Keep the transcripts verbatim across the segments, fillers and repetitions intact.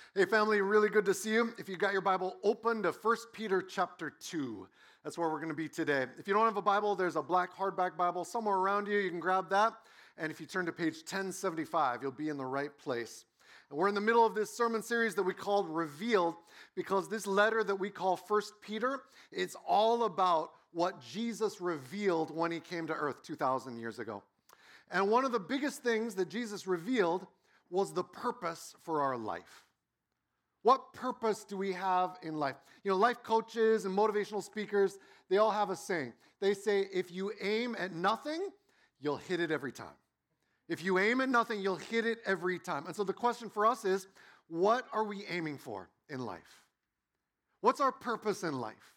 Hey family, really good to see you. If you got your Bible, open to First Peter chapter two. That's where we're going to be today. If you don't have a Bible, there's a black hardback Bible somewhere around you. You can grab that. And if you turn to page ten seventy-five, you'll be in the right place. And we're in the middle of this sermon series that we called Revealed, because this letter that we call First Peter, it's all about what Jesus revealed when he came to earth two thousand years ago. And one of the biggest things that Jesus revealed was the purpose for our life. What purpose do we have in life? You know, life coaches and motivational speakers, they all have a saying. They say, if you aim at nothing, you'll hit it every time. If you aim at nothing, you'll hit it every time. And so the question for us is, what are we aiming for in life? What's our purpose in life?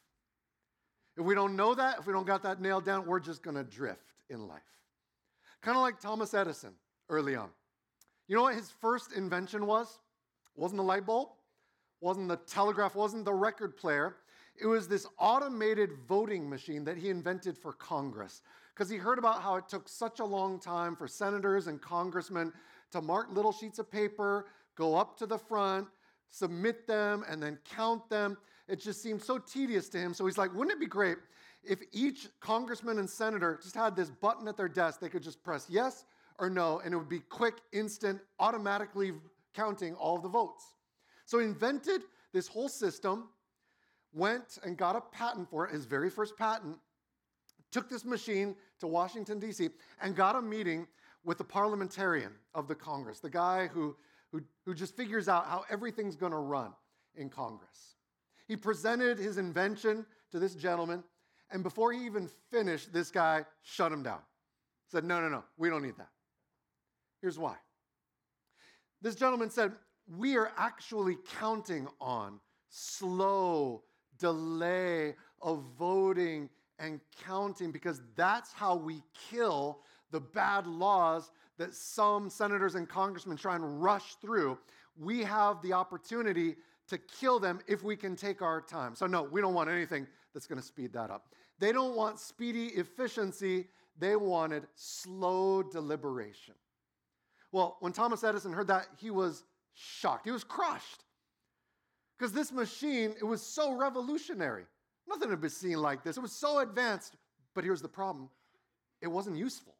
If we don't know that, if we don't got that nailed down, we're just going to drift in life. Kind of like Thomas Edison early on. You know what his first invention was? It wasn't the light bulb. Wasn't the telegraph, wasn't the record player. It was this automated voting machine that he invented for Congress. Because he heard about how it took such a long time for senators and congressmen to mark little sheets of paper, go up to the front, submit them, and then count them. It just seemed so tedious to him. So he's like, wouldn't it be great if each congressman and senator just had this button at their desk? They could just press yes or no, and it would be quick, instant, automatically counting all of the votes. So he invented this whole system, went and got a patent for it, his very first patent, took this machine to Washington, D C, and got a meeting with the parliamentarian of the Congress, the guy who, who, who just figures out how everything's going to run in Congress. He presented his invention to this gentleman, and before he even finished, this guy shut him down. Said, no, no, no, we don't need that. Here's why. This gentleman said, we are actually counting on slow delay of voting and counting, because that's how we kill the bad laws that some senators and congressmen try and rush through. We have the opportunity to kill them if we can take our time. So no, we don't want anything that's going to speed that up. They don't want speedy efficiency. They wanted slow deliberation. Well, when Thomas Edison heard that, he was shocked. He was crushed. Because this machine, it was so revolutionary. Nothing had been seen like this. It was so advanced. But here's the problem. It wasn't useful.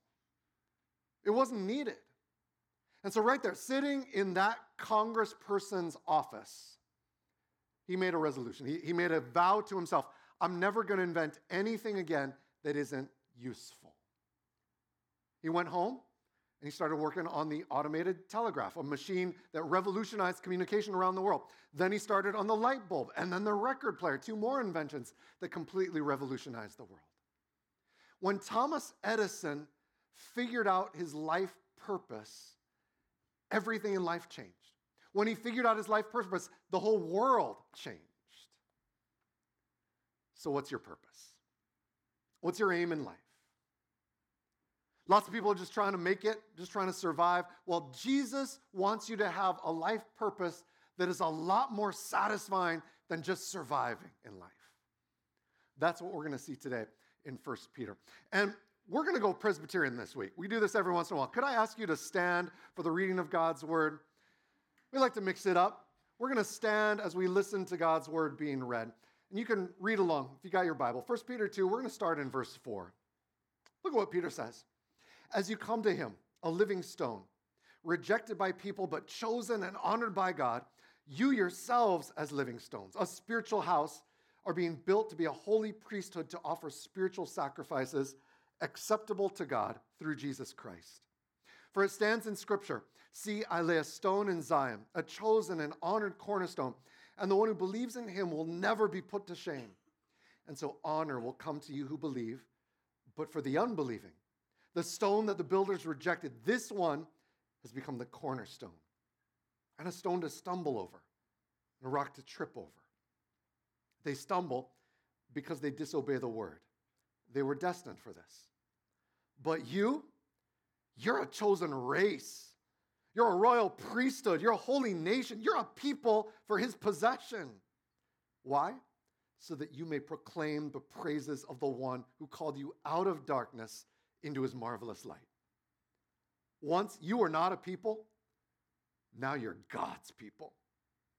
It wasn't needed. And so right there, sitting in that congressperson's office, he made a resolution. He, he made a vow to himself. I'm never going to invent anything again that isn't useful. He went home. And he started working on the automated telegraph, a machine that revolutionized communication around the world. Then he started on the light bulb, and then the record player, two more inventions that completely revolutionized the world. When Thomas Edison figured out his life purpose, everything in life changed. When he figured out his life purpose, the whole world changed. So what's your purpose? What's your aim in life? Lots of people are just trying to make it, just trying to survive. Well, Jesus wants you to have a life purpose that is a lot more satisfying than just surviving in life. That's what we're going to see today in First Peter. And we're going to go Presbyterian this week. We do this every once in a while. Could I ask you to stand for the reading of God's word? We like to mix it up. We're going to stand as we listen to God's word being read. And you can read along if you got your Bible. First Peter two, we're going to start in verse four. Look at what Peter says. As you come to him, a living stone, rejected by people but chosen and honored by God, you yourselves as living stones, a spiritual house, are being built to be a holy priesthood to offer spiritual sacrifices acceptable to God through Jesus Christ. For it stands in Scripture, see, I lay a stone in Zion, a chosen and honored cornerstone, and the one who believes in him will never be put to shame. And so honor will come to you who believe, but for the unbelieving, the stone that the builders rejected, this one has become the cornerstone, and a stone to stumble over, and a rock to trip over. They stumble because they disobey the word. They were destined for this. But you, you're a chosen race. You're a royal priesthood. You're a holy nation. You're a people for his possession. Why? So that you may proclaim the praises of the one who called you out of darkness into his marvelous light. Once you were not a people, now you're God's people.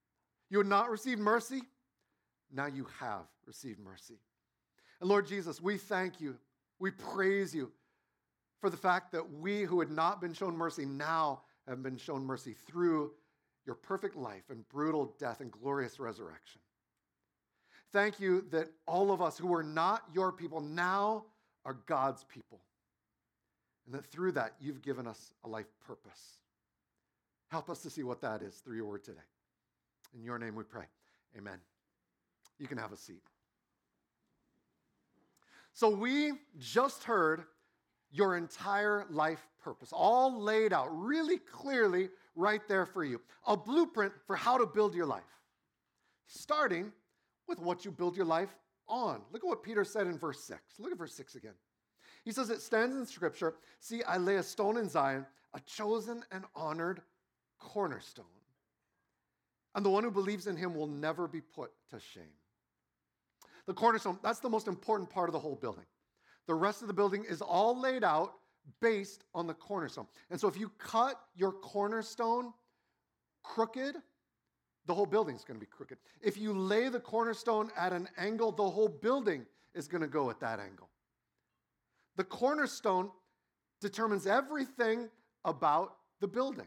You had not received mercy. Now you have received mercy. And Lord Jesus, we thank you. We praise you for the fact that we who had not been shown mercy now have been shown mercy through your perfect life and brutal death and glorious resurrection. Thank you that all of us who are not your people now are God's people. And that through that, you've given us a life purpose. Help us to see what that is through your word today. In your name we pray. Amen. You can have a seat. So we just heard your entire life purpose, all laid out really clearly right there for you. A blueprint for how to build your life, starting with what you build your life on. Look at what Peter said in verse six. Look at verse six again. He says, it stands in Scripture, see, I lay a stone in Zion, a chosen and honored cornerstone. And the one who believes in him will never be put to shame. The cornerstone, that's the most important part of the whole building. The rest of the building is all laid out based on the cornerstone. And so if you cut your cornerstone crooked, the whole building is going to be crooked. If you lay the cornerstone at an angle, the whole building is going to go at that angle. The cornerstone determines everything about the building.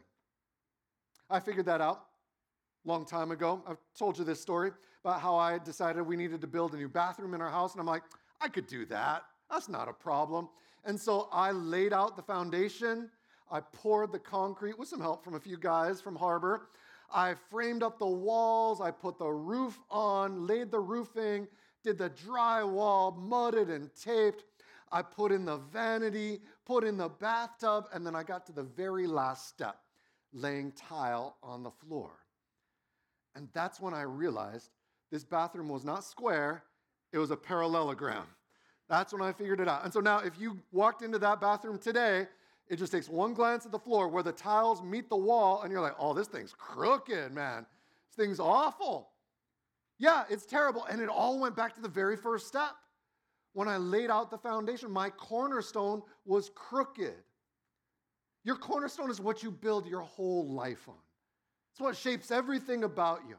I figured that out a long time ago. I've told you this story about how I decided we needed to build a new bathroom in our house, and I'm like, I could do that. That's not a problem. And so I laid out the foundation. I poured the concrete with some help from a few guys from Harbor. I framed up the walls. I put the roof on, laid the roofing, did the drywall, mudded and taped. I put in the vanity, put in the bathtub, and then I got to the very last step, laying tile on the floor. And that's when I realized this bathroom was not square, it was a parallelogram. That's when I figured it out. And so now if you walked into that bathroom today, it just takes one glance at the floor where the tiles meet the wall, and you're like, oh, this thing's crooked, man. This thing's awful. Yeah, it's terrible. And it all went back to the very first step. When I laid out the foundation, my cornerstone was crooked. Your cornerstone is what you build your whole life on. It's what shapes everything about you.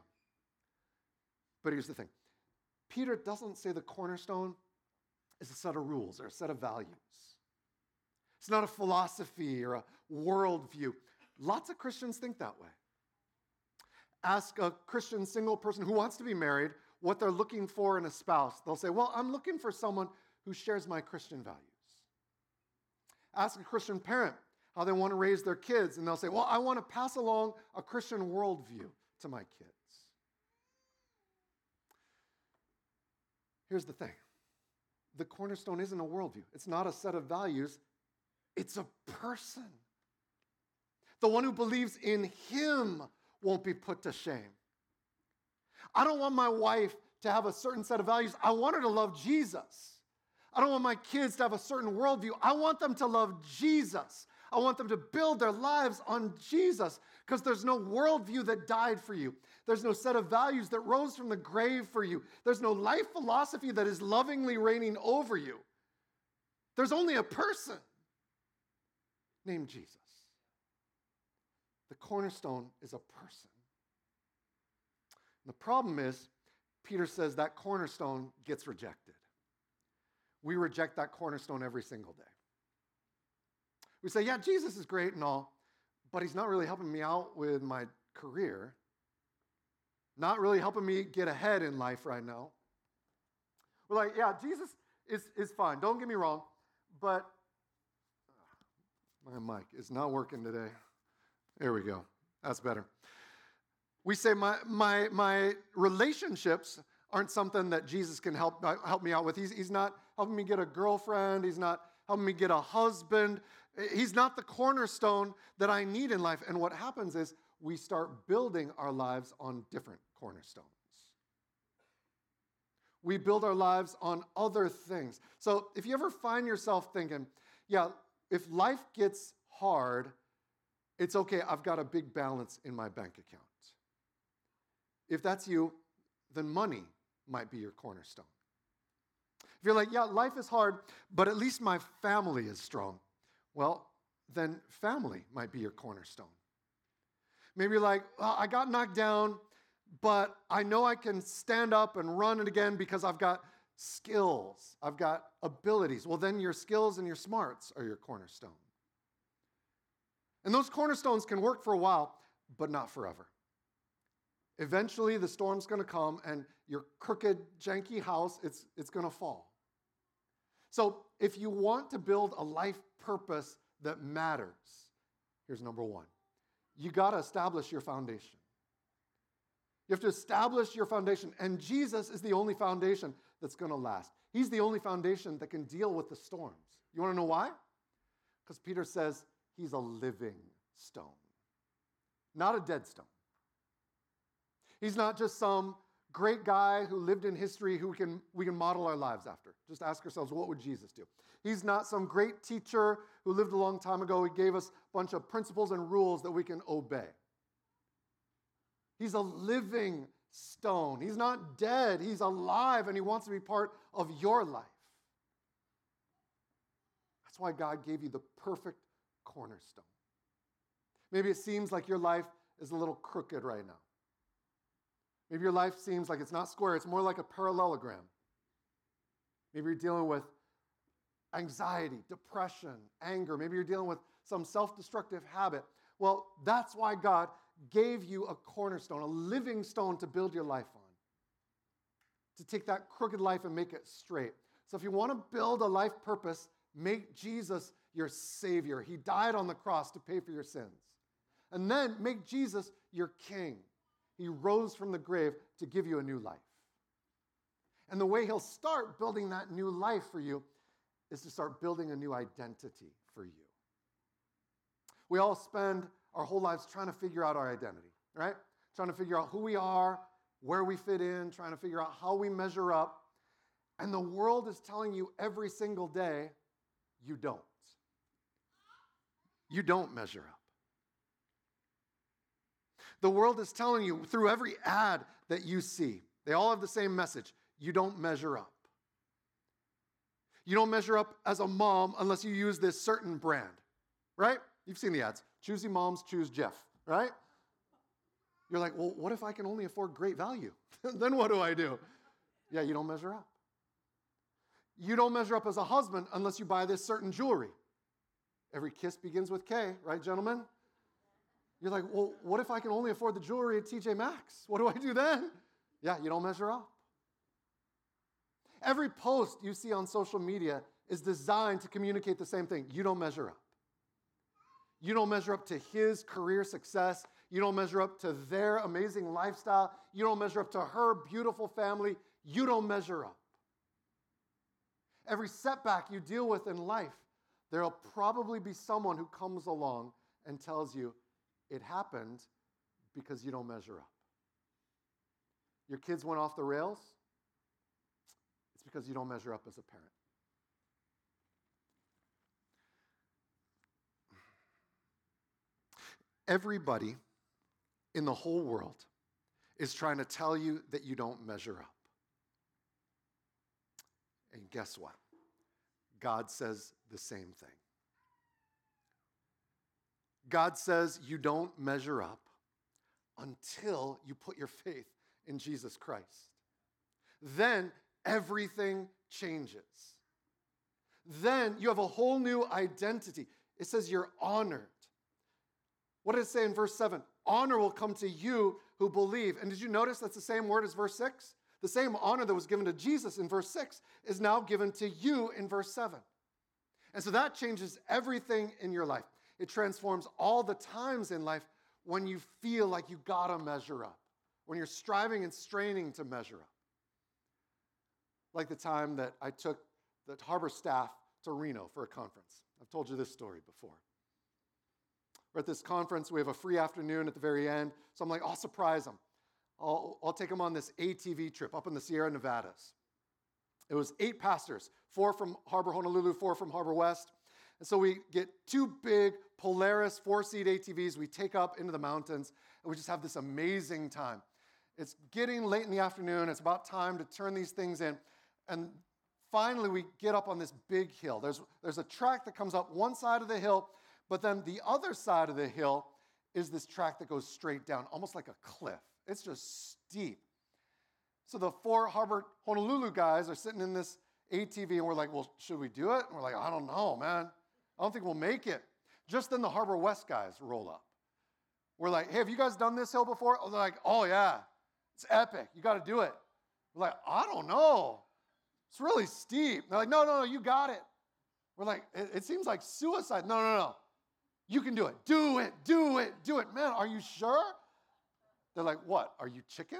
But here's the thing. Peter doesn't say the cornerstone is a set of rules or a set of values. It's not a philosophy or a worldview. Lots of Christians think that way. Ask a Christian single person who wants to be married what they're looking for in a spouse. They'll say, well, I'm looking for someone who shares my Christian values. Ask a Christian parent how they want to raise their kids, and they'll say, well, I want to pass along a Christian worldview to my kids. Here's the thing. The cornerstone isn't a worldview. It's not a set of values. It's a person. The one who believes in him won't be put to shame. I don't want my wife to have a certain set of values. I want her to love Jesus. I don't want my kids to have a certain worldview. I want them to love Jesus. I want them to build their lives on Jesus, because there's no worldview that died for you. There's no set of values that rose from the grave for you. There's no life philosophy that is lovingly reigning over you. There's only a person named Jesus. The cornerstone is a person. The problem is, Peter says that cornerstone gets rejected. We reject that cornerstone every single day. We say, yeah, Jesus is great and all, but he's not really helping me out with my career, not really helping me get ahead in life right now. We're like, yeah, Jesus is, is fine, don't get me wrong, but my mic is not working today. There we go. That's better. We say my my my relationships aren't something that Jesus can help help me out with. He's, he's not helping me get a girlfriend. He's not helping me get a husband. He's not the cornerstone that I need in life. And what happens is we start building our lives on different cornerstones. We build our lives on other things. So if you ever find yourself thinking, yeah, if life gets hard, it's okay, I've got a big balance in my bank account. If that's you, then money might be your cornerstone. If you're like, yeah, life is hard, but at least my family is strong. Well, then family might be your cornerstone. Maybe you're like, well, I got knocked down, but I know I can stand up and run it again because I've got skills. I've got abilities. Well, then your skills and your smarts are your cornerstone. And those cornerstones can work for a while, but not forever. Eventually, the storm's going to come, and your crooked, janky house, it's, it's going to fall. So if you want to build a life purpose that matters, here's number one. You got to establish your foundation. You have to establish your foundation, and Jesus is the only foundation that's going to last. He's the only foundation that can deal with the storms. You want to know why? Because Peter says he's a living stone, not a dead stone. He's not just some great guy who lived in history who we can, we can model our lives after. Just ask ourselves, what would Jesus do? He's not some great teacher who lived a long time ago. He gave us a bunch of principles and rules that we can obey. He's a living stone. He's not dead. He's alive, and he wants to be part of your life. That's why God gave you the perfect cornerstone. Maybe it seems like your life is a little crooked right now. Maybe your life seems like it's not square. It's more like a parallelogram. Maybe you're dealing with anxiety, depression, anger. Maybe you're dealing with some self-destructive habit. Well, that's why God gave you a cornerstone, a living stone to build your life on, to take that crooked life and make it straight. So if you want to build a life purpose, make Jesus your Savior. He died on the cross to pay for your sins. And then make Jesus your King. He rose from the grave to give you a new life. And the way he'll start building that new life for you is to start building a new identity for you. We all spend our whole lives trying to figure out our identity, right? Trying to figure out who we are, where we fit in, trying to figure out how we measure up. And the world is telling you every single day, you don't. You don't measure up. The world is telling you through every ad that you see, they all have the same message. You don't measure up. You don't measure up as a mom unless you use this certain brand, right? You've seen the ads. Choosy moms choose Jeff, right? You're like, well, what if I can only afford great value? Then what do I do? Yeah, you don't measure up. You don't measure up as a husband unless you buy this certain jewelry. Every kiss begins with K, right, gentlemen? You're like, well, what if I can only afford the jewelry at T J Maxx? What do I do then? Yeah, you don't measure up. Every post you see on social media is designed to communicate the same thing. You don't measure up. You don't measure up to his career success. You don't measure up to their amazing lifestyle. You don't measure up to her beautiful family. You don't measure up. Every setback you deal with in life, there'll probably be someone who comes along and tells you, it happened because you don't measure up. Your kids went off the rails. It's because you don't measure up as a parent. Everybody in the whole world is trying to tell you that you don't measure up. And guess what? God says the same thing. God says you don't measure up until you put your faith in Jesus Christ. Then everything changes. Then you have a whole new identity. It says you're honored. What did it say in verse seven? Honor will come to you who believe. And did you notice that's the same word as verse six? The same honor that was given to Jesus in verse six is now given to you in verse seven. And so that changes everything in your life. It transforms all the times in life when you feel like you gotta measure up, when you're striving and straining to measure up. Like the time that I took the Harbor staff to Reno for a conference. I've told you this story before. We're at this conference. We have a free afternoon at the very end. So I'm like, I'll surprise them. I'll, I'll take them on this A T V trip up in the Sierra Nevadas. It was eight pastors, four from Harbor Honolulu, four from Harbor West. And so we get two big Polaris four-seat A T Vs we take up into the mountains, and we just have this amazing time. It's getting late in the afternoon. It's about time to turn these things in. And finally, we get up on this big hill. There's, there's a track that comes up one side of the hill, but then the other side of the hill is this track that goes straight down, almost like a cliff. It's just steep. So the four Harbor Honolulu guys are sitting in this A T V, and we're like, well, should we do it? And we're like, I don't know, man. I don't think we'll make it. Just then the Harbor West guys roll up. We're like, hey, have you guys done this hill before? They're like, oh, yeah. It's epic. You got to do it. We're like, I don't know. It's really steep. They're like, no, no, no, you got it. We're like, it, it seems like suicide. No, no, no. You can do it. Do it. Do it. Do it. Man, are you sure? They're like, what? Are you chicken?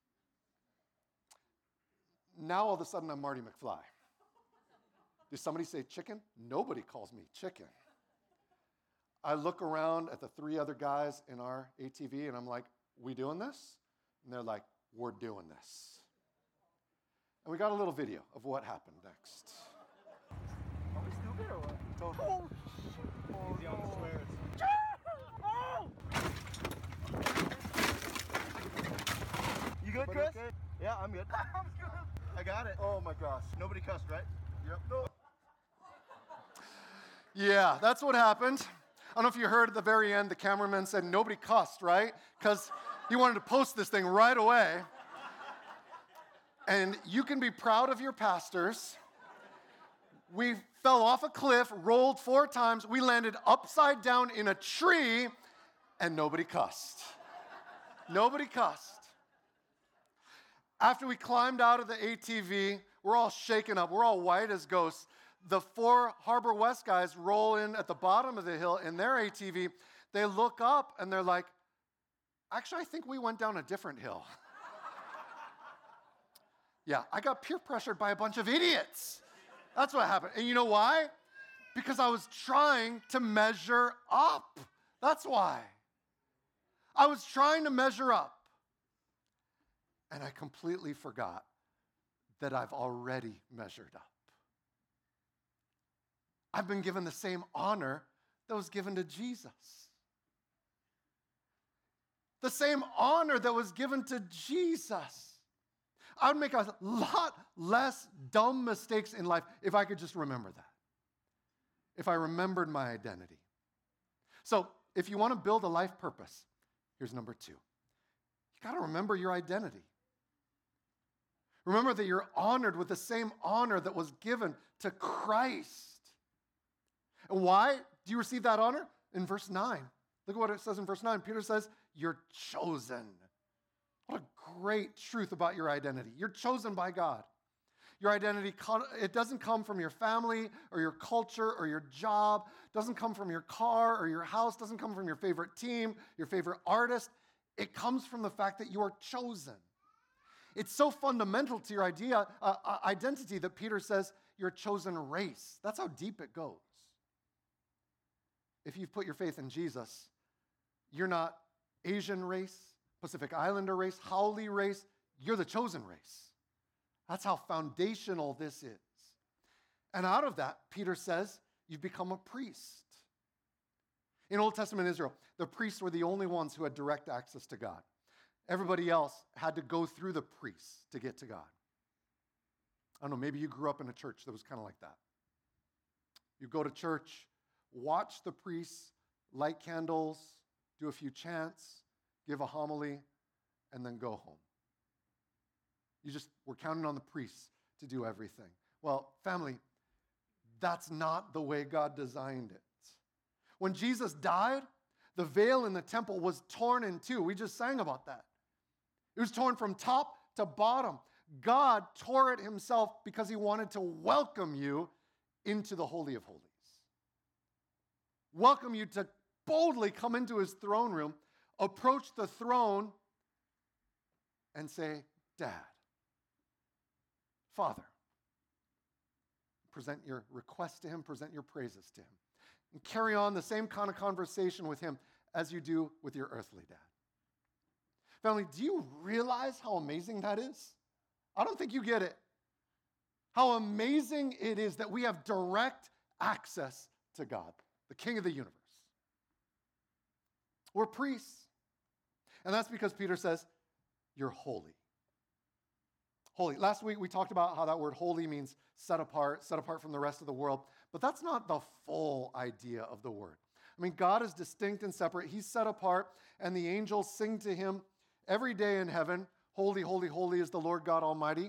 Now all of a sudden I'm Marty McFly. Did somebody say chicken? Nobody calls me chicken. I look around at the three other guys in our A T V, and I'm like, we doing this? And they're like, we're doing this. And we got a little video of what happened next. Are we stupid or what? Totally. Oh, oh, Easy on the swears. Oh! You good, Chris? Okay. Yeah, I'm good. I'm good. I got it. Oh my gosh. Nobody cussed, right? Yep. No. Yeah, that's what happened. I don't know if you heard at the very end, the cameraman said nobody cussed, right? Because he wanted to post this thing right away. And you can be proud of your pastors. We fell off a cliff, rolled four times. We landed upside down in a tree, and nobody cussed. Nobody cussed. After we climbed out of the A T V, we're all shaken up. We're all white as ghosts. The four Harbor West guys roll in at the bottom of the hill in their A T V. They look up, and they're like, actually, I think we went down a different hill. Yeah, I got peer pressured by a bunch of idiots. That's what happened. And you know why? Because I was trying to measure up. That's why. I was trying to measure up. And I completely forgot that I've already measured up. I've been given the same honor that was given to Jesus. The same honor that was given to Jesus. I would make a lot less dumb mistakes in life if I could just remember that. If I remembered my identity. So, if you want to build a life purpose, here's number two. You got to remember your identity. Remember that you're honored with the same honor that was given to Christ. And why do you receive that honor? In verse nine. Look at what it says in verse nine. Peter says, you're chosen. What a great truth about your identity. You're chosen by God. Your identity, it doesn't come from your family or your culture or your job. It doesn't come from your car or your house. It doesn't come from your favorite team, your favorite artist. It comes from the fact that you are chosen. It's so fundamental to your idea, uh, uh, identity that Peter says you're a chosen race. That's how deep it goes. If you've put your faith in Jesus, you're not Asian race, Pacific Islander race, Haole race. You're the chosen race. That's how foundational this is. And out of that, Peter says, you've become a priest. In Old Testament Israel, the priests were the only ones who had direct access to God. Everybody else had to go through the priests to get to God. I don't know, maybe you grew up in a church that was kind of like that. You go to church, watch the priests light candles, do a few chants, give a homily, and then go home. You just were counting on the priests to do everything. Well, family, that's not the way God designed it. When Jesus died, the veil in the temple was torn in two. We just sang about that. It was torn from top to bottom. God tore it himself because he wanted to welcome you into the Holy of Holies. Welcome you to boldly come into his throne room, approach the throne, and say, Dad, Father. Present your request to him, present your praises to him. And carry on the same kind of conversation with him as you do with your earthly dad. Family, do you realize how amazing that is? I don't think you get it. How amazing it is that we have direct access to God, the King of the universe. We're priests. And that's because Peter says, you're holy. Holy. Last week we talked about how that word holy means set apart, set apart from the rest of the world. But that's not the full idea of the word. I mean, God is distinct and separate. He's set apart, and the angels sing to him every day in heaven, holy, holy, holy is the Lord God Almighty.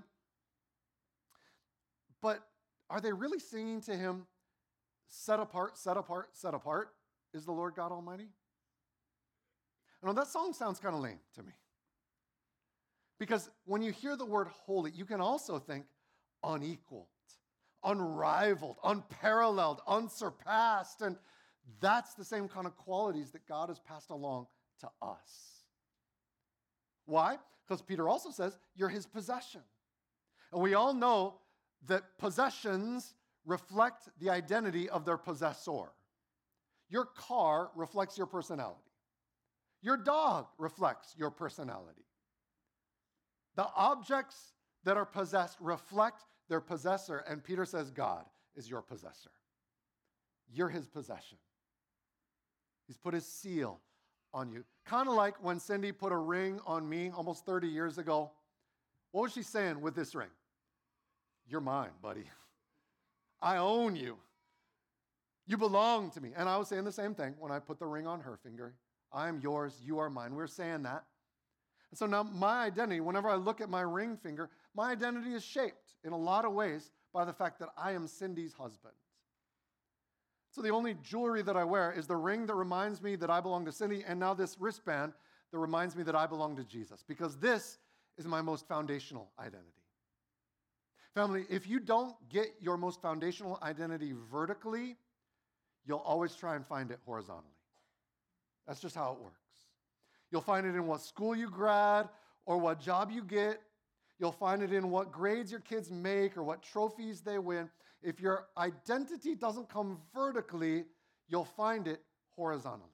But are they really singing to him, set apart, set apart, set apart is the Lord God Almighty? I know that song sounds kind of lame to me. Because when you hear the word holy, you can also think unequaled, unrivaled, unparalleled, unsurpassed. And that's the same kind of qualities that God has passed along to us. Why? Because Peter also says you're his possession. And we all know that possessions reflect the identity of their possessor. Your car reflects your personality. Your dog reflects your personality. The objects that are possessed reflect their possessor, and Peter says God is your possessor. You're his possession. He's put his seal on you. Kind of like when Cindy put a ring on me almost thirty years ago. What was she saying with this ring? You're mine, buddy. I own you. You belong to me. And I was saying the same thing when I put the ring on her finger. I am yours, you are mine. We're saying that. And so now my identity, whenever I look at my ring finger, my identity is shaped in a lot of ways by the fact that I am Cindy's husband. So the only jewelry that I wear is the ring that reminds me that I belong to Cindy, and now this wristband that reminds me that I belong to Jesus, because this is my most foundational identity. Family, if you don't get your most foundational identity vertically, you'll always try and find it horizontally. That's just how it works. You'll find it in what school you grad or what job you get. You'll find it in what grades your kids make or what trophies they win. If your identity doesn't come vertically, you'll find it horizontally.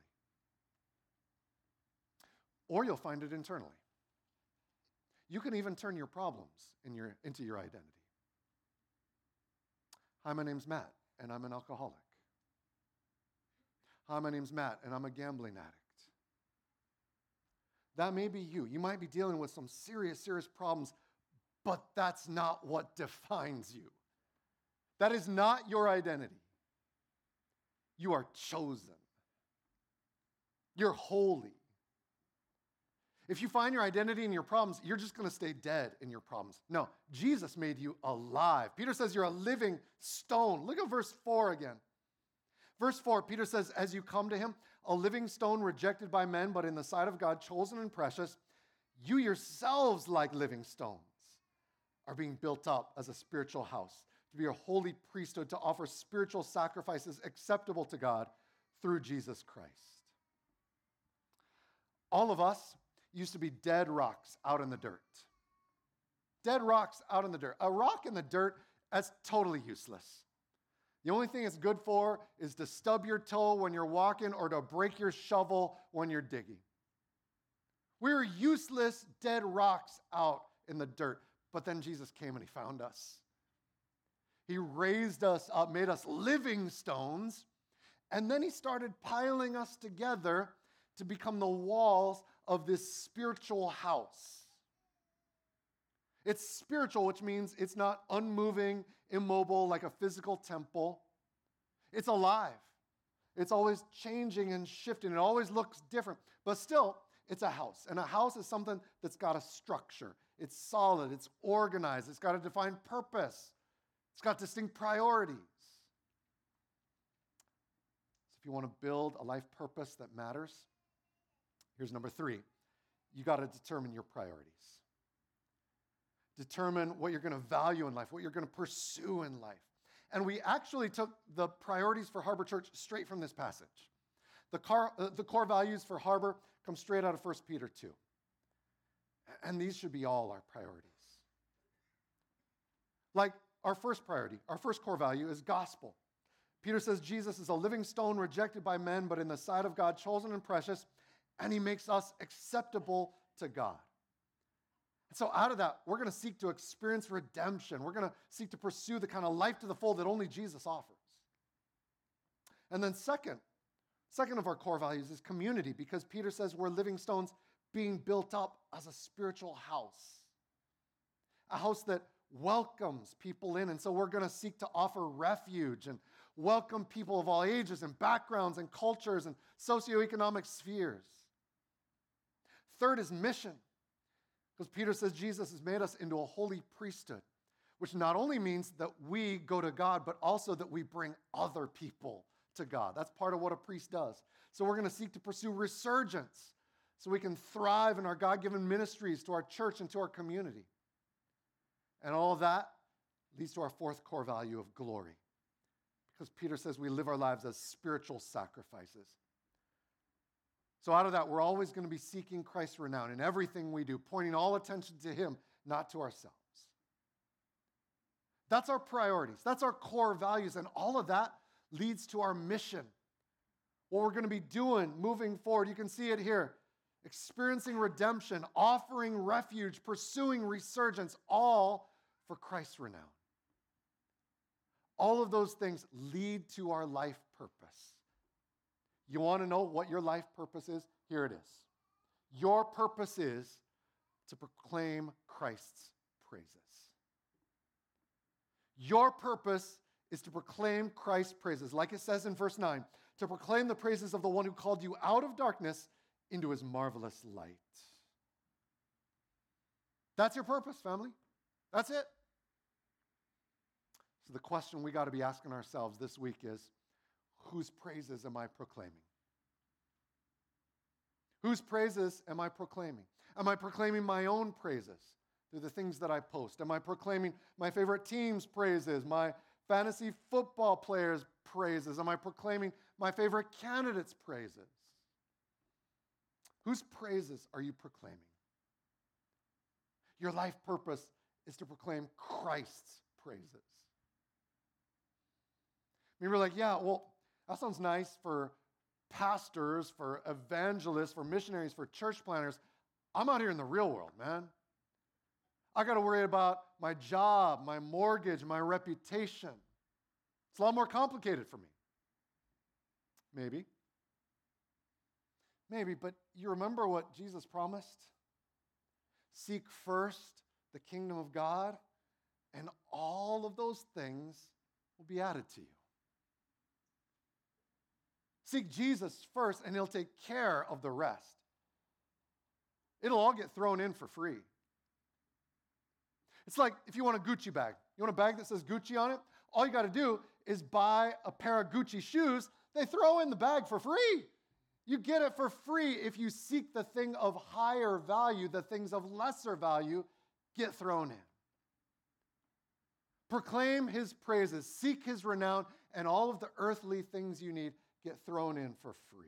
Or you'll find it internally. You can even turn your problems in your, into your identity. Hi, my name's Matt, and I'm an alcoholic. Hi, my name's Matt, and I'm a gambling addict. That may be you. You might be dealing with some serious, serious problems, but that's not what defines you. That is not your identity. You are chosen. You're holy. If you find your identity in your problems, you're just going to stay dead in your problems. No, Jesus made you alive. Peter says you're a living stone. Look at verse four again. Verse four, Peter says, as you come to him, a living stone rejected by men, but in the sight of God, chosen and precious, you yourselves, like living stones, are being built up as a spiritual house, to be a holy priesthood, to offer spiritual sacrifices acceptable to God through Jesus Christ. All of us used to be dead rocks out in the dirt. Dead rocks out in the dirt. A rock in the dirt, that's totally useless. The only thing it's good for is to stub your toe when you're walking or to break your shovel when you're digging. We were useless, dead rocks out in the dirt. But then Jesus came and he found us. He raised us up, made us living stones, and then he started piling us together to become the walls of this spiritual house. It's spiritual, which means it's not unmoving, immobile like a physical temple. It's alive. It's always changing and shifting. It always looks different. But still, it's a house. And a house is something that's got a structure. It's solid. It's organized. It's got a defined purpose. It's got distinct priorities. So if you want to build a life purpose that matters, here's number three. You got to determine your priorities. Determine what you're going to value in life, what you're going to pursue in life. And we actually took the priorities for Harbor Church straight from this passage. The core, uh, the core values for Harbor come straight out of First Peter two. And these should be all our priorities. Like our first priority, our first core value is gospel. Peter says Jesus is a living stone rejected by men, but in the sight of God, chosen and precious, and he makes us acceptable to God. And so out of that, we're going to seek to experience redemption. We're going to seek to pursue the kind of life to the full that only Jesus offers. And then second, second of our core values is community, because Peter says we're living stones being built up as a spiritual house, a house that welcomes people in. And so we're going to seek to offer refuge and welcome people of all ages and backgrounds and cultures and socioeconomic spheres. Third is mission. Because Peter says Jesus has made us into a holy priesthood, which not only means that we go to God, but also that we bring other people to God. That's part of what a priest does. So we're going to seek to pursue resurgence so we can thrive in our God-given ministries to our church and to our community. And all of that leads to our fourth core value of glory. Because Peter says we live our lives as spiritual sacrifices. So out of that, we're always going to be seeking Christ's renown in everything we do, pointing all attention to him, not to ourselves. That's our priorities. That's our core values. And all of that leads to our mission. What we're going to be doing moving forward. You can see it here. Experiencing redemption, offering refuge, pursuing resurgence, all for Christ's renown. All of those things lead to our life purpose. You want to know what your life purpose is? Here it is. Your purpose is to proclaim Christ's praises. Your purpose is to proclaim Christ's praises. Like it says in verse nine, to proclaim the praises of the one who called you out of darkness into his marvelous light. That's your purpose, family. That's it. So the question we got to be asking ourselves this week is, whose praises am I proclaiming? Whose praises am I proclaiming? Am I proclaiming my own praises through the things that I post? Am I proclaiming my favorite team's praises, my fantasy football players' praises? Am I proclaiming my favorite candidates' praises? Whose praises are you proclaiming? Your life purpose is to proclaim Christ's praises. Maybe we're like, yeah, well, that sounds nice for pastors, for evangelists, for missionaries, for church planners. I'm out here in the real world, man. I got to worry about my job, my mortgage, my reputation. It's a lot more complicated for me. Maybe. Maybe, but you remember what Jesus promised? Seek first the kingdom of God, and all of those things will be added to you. Seek Jesus first, and he'll take care of the rest. It'll all get thrown in for free. It's like if you want a Gucci bag. You want a bag that says Gucci on it? All you got to do is buy a pair of Gucci shoes. They throw in the bag for free. You get it for free if you seek the thing of higher value. The things of lesser value get thrown in. Proclaim his praises, seek his renown, and all of the earthly things you need get thrown in for free.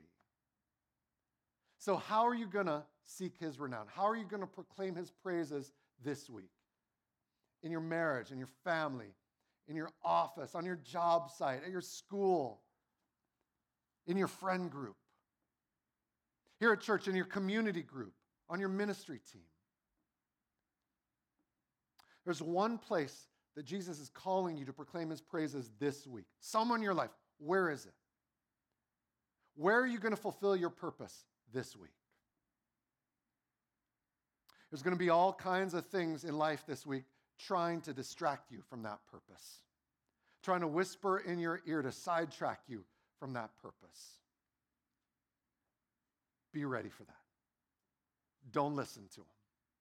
So how are you going to seek his renown? How are you going to proclaim his praises this week? In your marriage, in your family, in your office, on your job site, at your school, in your friend group, here at church, in your community group, on your ministry team. There's one place that Jesus is calling you to proclaim his praises this week. Someone in your life. Where is it? Where are you going to fulfill your purpose this week? There's going to be all kinds of things in life this week trying to distract you from that purpose, trying to whisper in your ear to sidetrack you from that purpose. Be ready for that. Don't listen to them.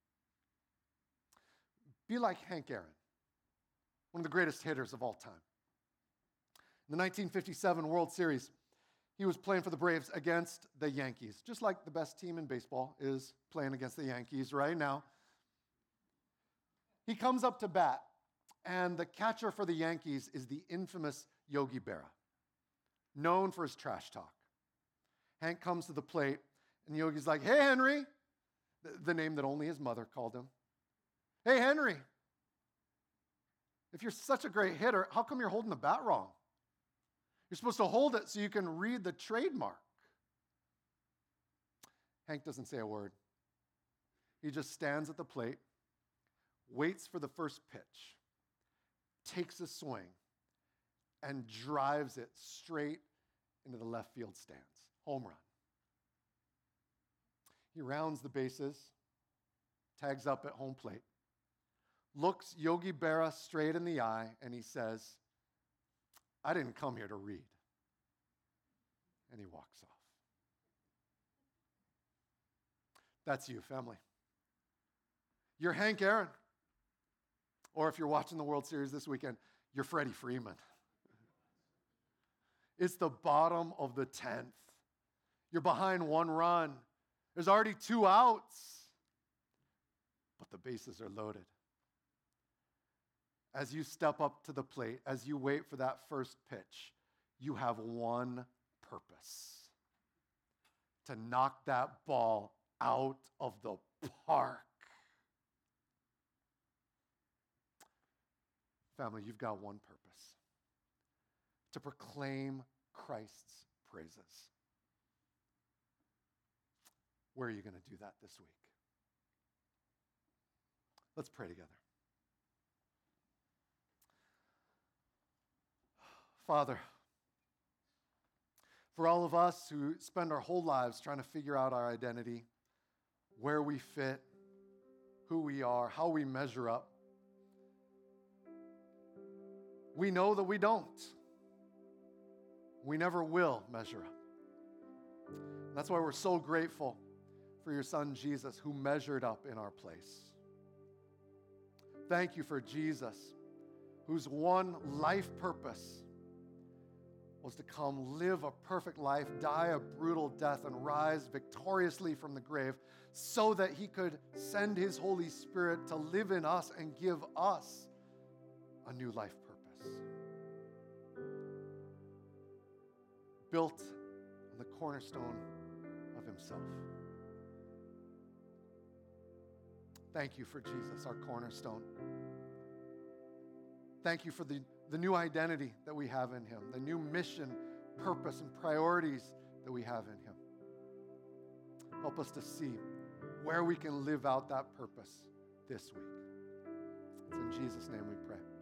Be like Hank Aaron, one of the greatest hitters of all time. In the nineteen fifty-seven World Series, he was playing for the Braves against the Yankees, just like the best team in baseball is playing against the Yankees right now. He comes up to bat, and the catcher for the Yankees is the infamous Yogi Berra, known for his trash talk. Hank comes to the plate, and Yogi's like, "Hey, Henry," the name that only his mother called him. "Hey, Henry, if you're such a great hitter, how come you're holding the bat wrong? You're supposed to hold it so you can read the trademark." Hank doesn't say a word. He just stands at the plate, waits for the first pitch, takes a swing, and drives it straight into the left field stands. Home run. He rounds the bases, tags up at home plate, looks Yogi Berra straight in the eye, and he says, "I didn't come here to read." And he walks off. That's you, family. you're Hank Aaron. Or if you're watching the World Series this weekend, you're Freddie Freeman. It's the bottom of the tenth. You're behind one run. There's already two outs, but the bases are loaded. As you step up to the plate, as you wait for that first pitch, you have one purpose: to knock that ball out of the park. Family, you've got one purpose: to proclaim Christ's praises. Where are you going to do that this week? Let's pray together. Father, for all of us who spend our whole lives trying to figure out our identity, where we fit, who we are, how we measure up, we know that we don't. We never will measure up. That's why we're so grateful for your son Jesus, who measured up in our place. Thank you for Jesus, whose one life purpose was to come live a perfect life, die a brutal death, and rise victoriously from the grave so that he could send his Holy Spirit to live in us and give us a new life purpose. Built on the cornerstone of himself. Thank you for Jesus, our cornerstone. Thank you for the, the new identity that we have in him, the new mission, purpose, and priorities that we have in him. Help us to see where we can live out that purpose this week. It's in Jesus' name we pray.